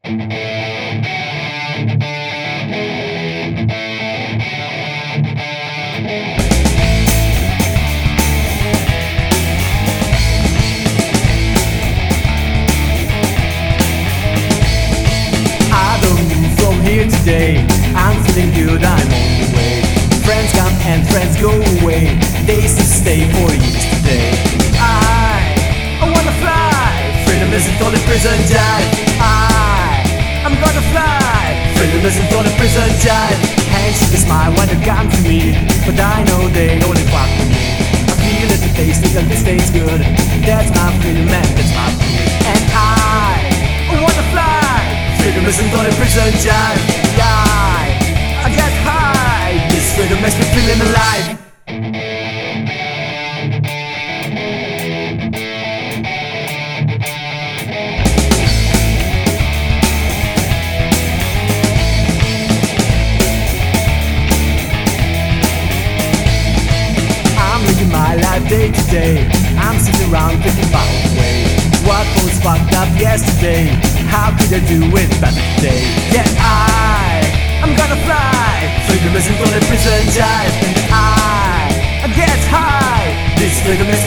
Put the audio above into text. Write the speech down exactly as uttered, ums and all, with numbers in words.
Here today, I'm feeling good, I'm on the way. Friends come and friends go away. Days to stay for years today. I, I wanna fly. Freedom isn't only prison jive. I, I'm gonna fly. Freedom isn't only prison jive. Hands to the smile when you come to me, but I know they only fuck with me. I feel it, the taste, it tastes good. That's my freedom and that's my food. And I, I wanna fly. Freedom isn't only prison jive. Yeah, I get high. This freedom makes me feeling alive. I'm living my life day to day. I'm sitting around thinking about the way what was fucked up yesterday. How could I do it better today? Yeah, I, I'm gonna fly. Freedom isn't only prison jive. And I, I get high. This freedom is